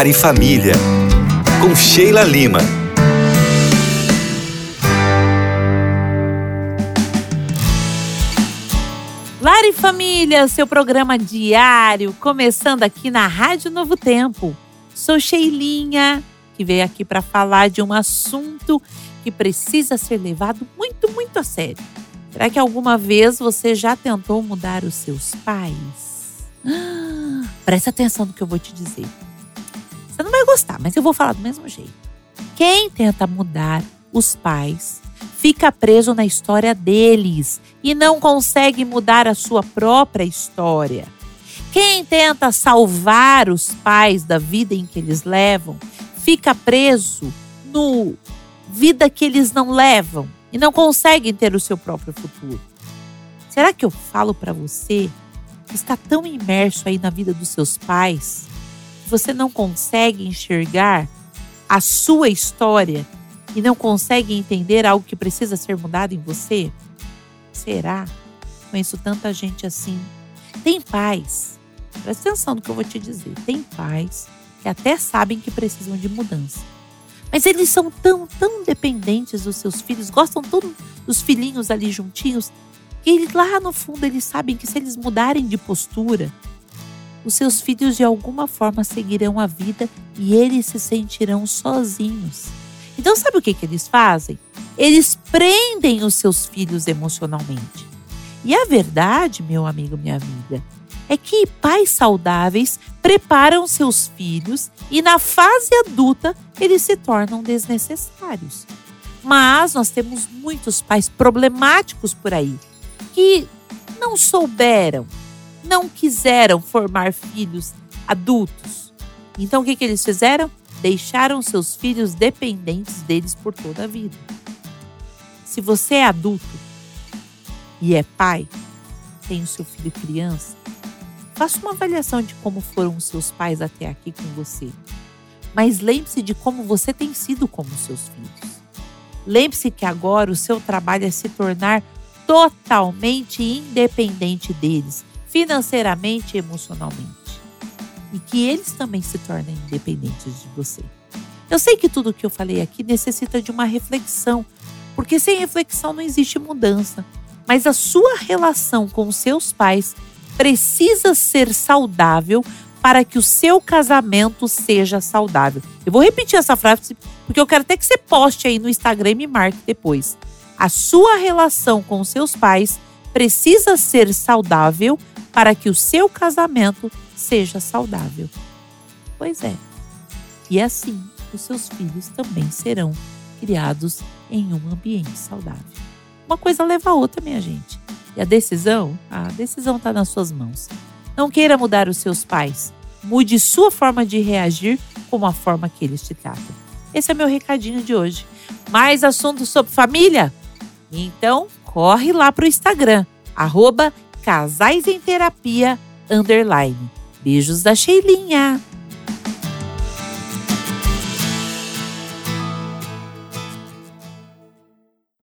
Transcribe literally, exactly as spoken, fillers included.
Lar e Família, com Sheila Lima. Lar e Família, seu programa diário, começando aqui na Rádio Novo Tempo. Sou Sheilinha, que veio aqui para falar de um assunto que precisa ser levado muito, muito a sério. Será que alguma vez você já tentou mudar os seus pais? Ah, presta atenção no que eu vou te dizer. Você não vai gostar, mas eu vou falar do mesmo jeito. Quem tenta mudar os pais fica preso na história deles e não consegue mudar a sua própria história. Quem tenta salvar os pais da vida em que eles levam fica preso no vida que eles não levam e não conseguem ter o seu próprio futuro. Será que eu falo para você que está tão imerso aí na vida dos seus pais que você não consegue enxergar a sua história e não consegue entender algo que precisa ser mudado em você? Será? Conheço tanta gente assim. Tem pais, presta atenção no que eu vou te dizer, tem pais que até sabem que precisam de mudança. Mas eles são tão, tão dependentes dos seus filhos, gostam tanto dos filhinhos ali juntinhos, que lá no fundo eles sabem que se eles mudarem de postura, os seus filhos de alguma forma seguirão a vida e eles se sentirão sozinhos. Então sabe o que, que eles fazem? Eles prendem os seus filhos emocionalmente. E a verdade, meu amigo, minha amiga, é que pais saudáveis preparam seus filhos e na fase adulta eles se tornam desnecessários. Mas nós temos muitos pais problemáticos por aí que não souberam, não quiseram formar filhos adultos. Então o que, que eles fizeram? Deixaram seus filhos dependentes deles por toda a vida. Se você é adulto e é pai, tem o seu filho criança, faça uma avaliação de como foram os seus pais até aqui com você. Mas lembre-se de como você tem sido com os seus filhos. Lembre-se que agora o seu trabalho é se tornar totalmente independente deles, financeiramente e emocionalmente. E que eles também se tornem independentes de você. Eu sei que tudo o que eu falei aqui necessita de uma reflexão, porque sem reflexão não existe mudança. Mas a sua relação com os seus pais precisa ser saudável para que o seu casamento seja saudável. Eu vou repetir essa frase porque eu quero até que você poste aí no Instagram e me marque depois. A sua relação com os seus pais precisa ser saudável para que o seu casamento seja saudável. Pois é. E assim, os seus filhos também serão criados em um ambiente saudável. Uma coisa leva a outra, minha gente. E a decisão? A decisão está nas suas mãos. Não queira mudar os seus pais. Mude sua forma de reagir como a forma que eles te tratam. Esse é meu recadinho de hoje. Mais assuntos sobre família? Então, corre lá pro Instagram, arroba Casais em Terapia, underline. Beijos da Sheilinha.